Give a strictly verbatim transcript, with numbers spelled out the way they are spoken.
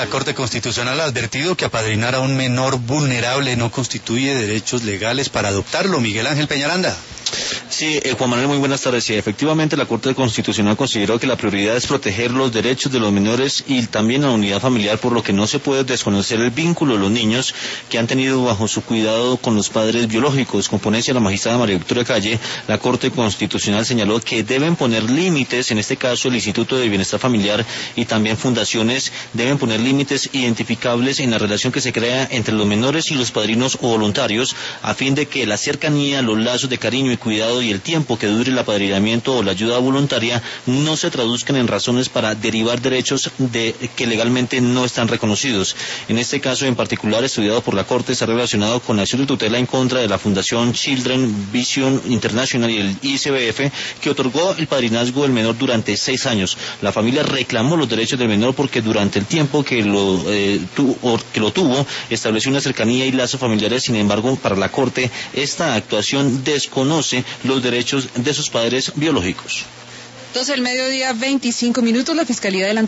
La Corte Constitucional ha advertido que apadrinar a un menor vulnerable no constituye derechos legales para adoptarlo. Miguel Ángel Peñaranda. Sí, eh, Juan Manuel, muy buenas tardes. Sí, efectivamente la Corte Constitucional consideró que la prioridad es proteger los derechos de los menores y también la unidad familiar, por lo que no se puede desconocer el vínculo de los niños que han tenido bajo su cuidado con los padres biológicos. Con ponencia de la magistrada María Victoria Calle, la Corte Constitucional señaló que deben poner límites, en este caso el Instituto de Bienestar Familiar y también fundaciones deben poner límites identificables en la relación que se crea entre los menores y los padrinos o voluntarios, a fin de que la cercanía, los lazos de cariño y cuidado y el tiempo que dure el apadrinamiento o la ayuda voluntaria no se traduzcan en razones para derivar derechos de que legalmente no están reconocidos. En este caso en particular, estudiado por la Corte, está relacionado con la acción de tutela en contra de la Fundación Children Vision International y el I C B F, que otorgó el padrinazgo del menor durante seis años. La familia reclamó los derechos del menor porque durante el tiempo que lo, eh, tu, o, que lo tuvo estableció una cercanía y lazos familiares. Sin embargo, para la Corte, esta actuación desconoce los derechos de sus padres biológicos. Entonces, el mediodía, veinticinco minutos, la Fiscalía adelantó